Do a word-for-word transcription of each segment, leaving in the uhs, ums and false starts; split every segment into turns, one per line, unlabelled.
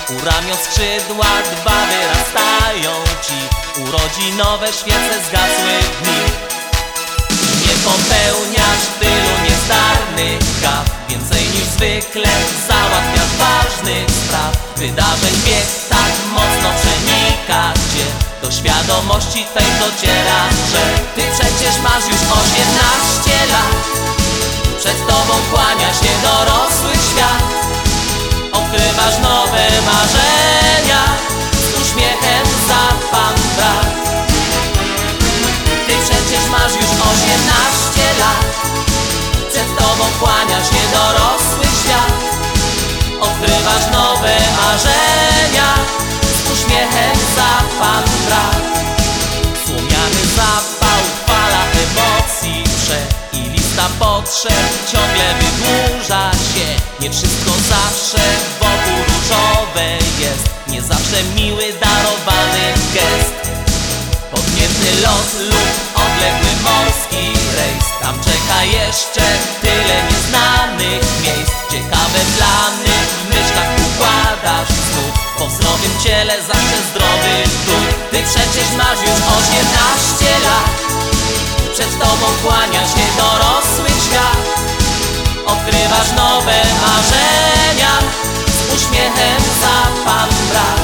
U ramion skrzydła dwa wyrastają ci, urodzinowe świece zgasły dni. Nie popełniasz tylu niezdarnych gaf, więcej niż zwykle załatwiasz ważnych spraw. Wydarzeń bieg tak mocno przenika cię, do świadomości tej dociera, że ty przecież masz już osiemnaście lat. Przed tobą kłania się dorosły świat, odkrywasz nowe marzenia, z uśmiechem zapam brak. Ty przecież masz już osiemnaście lat, przed tobą kłania się dorosły świat, odkrywasz nowe marzenia, z uśmiechem zapam brak. Słomiany zapał, fala emocji prze i lista potrzeb ciągle wydłuża się. Nie wszystko zawsze wokół różowe jest, nie zawsze miły darowany gest. Podniebny lot lub odległy morski rejs, tam czeka jeszcze tyle nieznanych miejsc. Ciekawe plany w myślach układasz znów, po zdrowym ciele zawsze zdrowy duch. Ty przecież masz już osiemnaście lat, przed tobą kłania się dorosły świat, odkrywasz nowe marzenia, z uśmiechem zapam brak.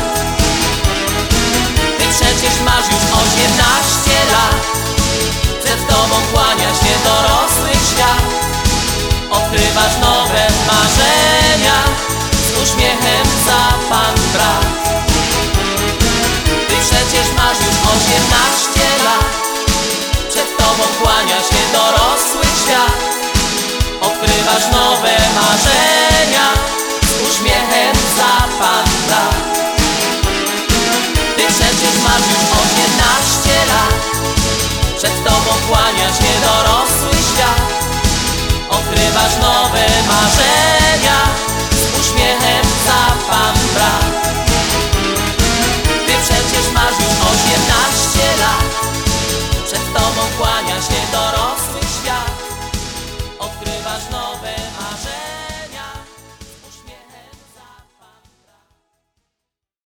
Ty przecież masz już osiemnaście lat, przed tobą kłania się dorosły świat, odkrywasz nowe marzenia, z uśmiechem zapam brak. Ty przecież masz już osiemnaście lat, przed tobą kłania się dorosły świat, odkrywasz nowe marzenia, z uśmiechem zapam brak. Ty przecież masz już osiemnaście lat, przed tobą kłania się dorosły świat, odkrywasz nowe marzenia.